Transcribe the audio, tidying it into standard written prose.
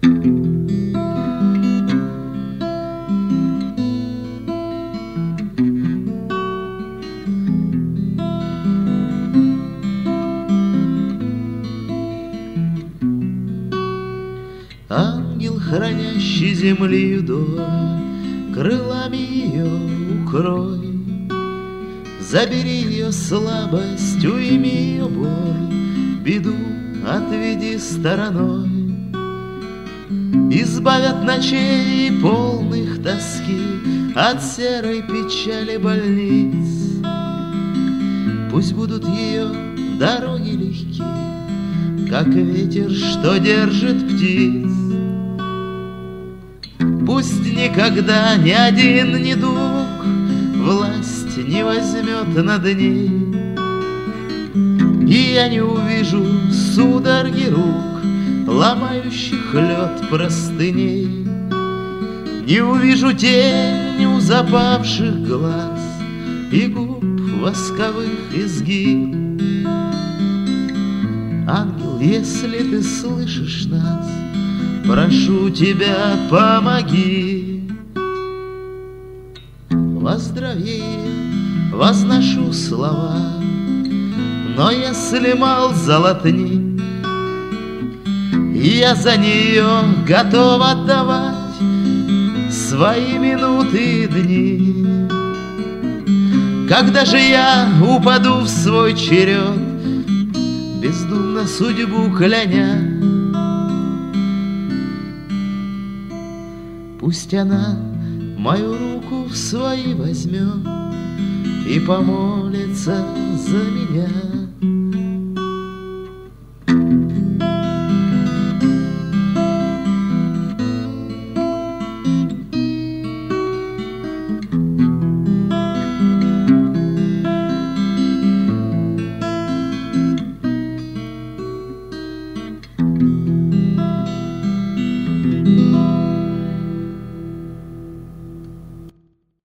Ангел, хранящий земли вдоль, крылами ее укрой. Забери ее слабость, уйми ее боль, беду отведи стороной. Избавь от ночей полных тоски, от серой печали больниц. Пусть будут ее дороги легки, как ветер, что держит птиц. Пусть никогда ни один недуг власть не возьмет над ней, и я не увижу судороги рук, ломающих лед простыней. Не увижу тень у запавших глаз и губ восковых изгиб. Ангел, если ты слышишь нас, прошу тебя, помоги. Во здравие возношу слова, но если мал золотник, я за нее готов отдавать свои минуты и дни. Когда же я упаду в свой черед, бездумно судьбу кляня, пусть она мою руку в свои возьмет и помолится за меня.